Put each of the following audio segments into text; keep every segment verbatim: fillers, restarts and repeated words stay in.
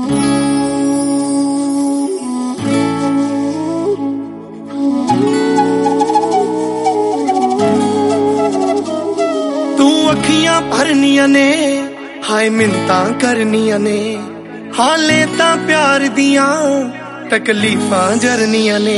अखियां भरनिया ने हाय मिन्नतां करनिया ने हाले तां प्यार दियां तकलीफां जरनिया ने।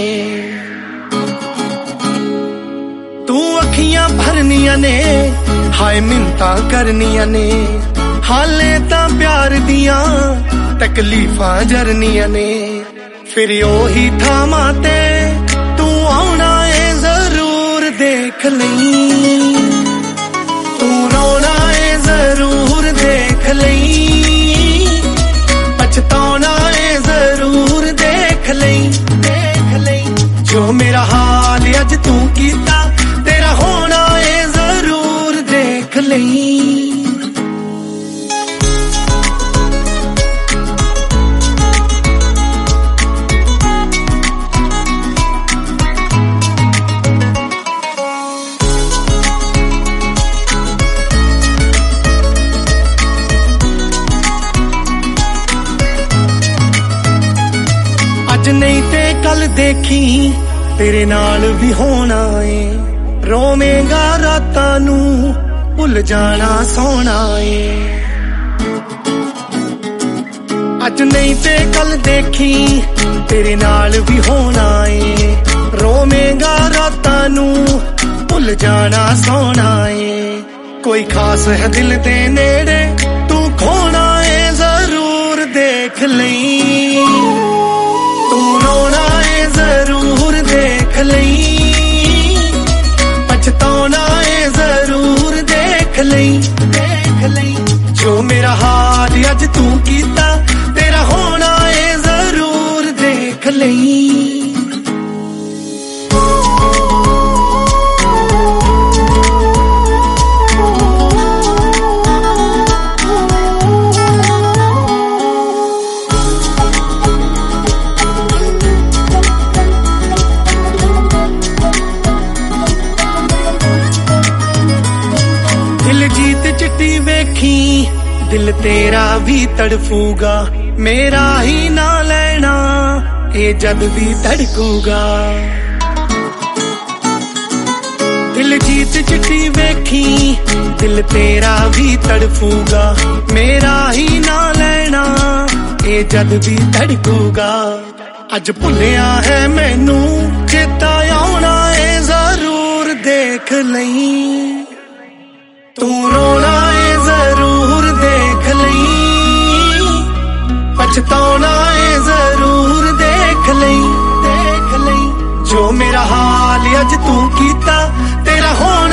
तू अखियां भरनिया ने हाय मिन्नतां करनिया ने हाले तां प्यार दियां तकलीफां जरनिया ने। फिर ओही थामां ते तू आउणा ए जरूर देख लईं, तू रोना है जरूर देख लईं, पछताना है जरूर देख लईं, देख लईं। जो मेरा हाल अज तू कीता तेरा होना है जरूर देख लईं। अज नहीं ते कल देखी तेरे नाल भी होना है, रोवेगा रातां नू भुल जाना सोना है। अज नहीं ते कल देखी तेरे नाल भी होना है, रोवेगा रातां नू भुल जाना सोना है। कोई खास है दिल दे नेड़े तू खोना है जरूर देख लईं, तू रोना है जरूर देख लईं, पछताना है जरूर देख लईं, देख लईं। जो मेरा हाल अज तू कीता तेरा होना है जरूर देख लईं। जीत चिट्टी वेखी दिल तेरा भी तड़फूगा, मेरा ही ना लेना ये जद भी धड़कूगा। दिल जीत चिट्टी वेखी दिल तेरा भी तड़फूगा, मेरा ही ना लेना ये जद भी धड़कूगा। अज भुलिया है मैनू चेता आउणा है जरूर देख लईं, तू रोना है जरूर देख लईं, पछताना है जरूर देख लईं, देख लईं। जो मेरा हाल अज तू कीता तेरा होना